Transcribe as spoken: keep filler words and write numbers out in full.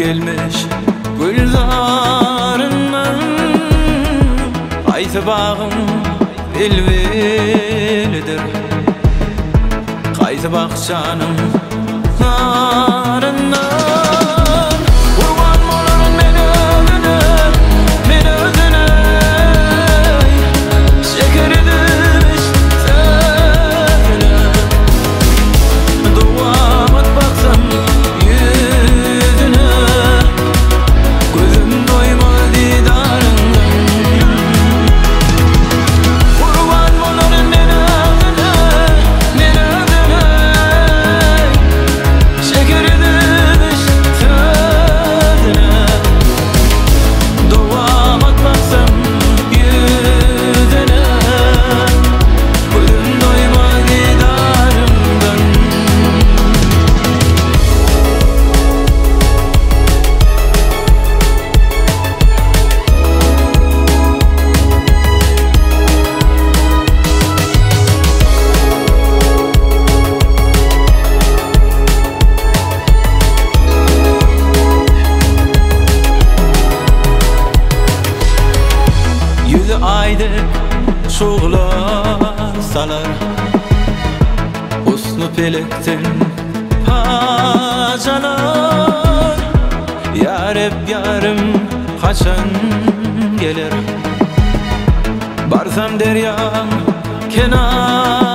ekilmiş gülzarından. Qaysı bağım bilvelidir, qaysı bakçanım narından. Kurban bolarım meni özüne, meni özüne. Şeker edilmiş sözüne. Duamat baksam yüzüne, gözüm doymaz didarından. Kurban bolarım meni özüne, meni özüne. Şeker edilmiş sözüne. Duamat baksam yüzüne, gözüm doymaz didarından. Yüzü aydı şuğla salar, husnu pelekten paçalar. Yarep yarım kaçan gelir, barsam deryan kenar.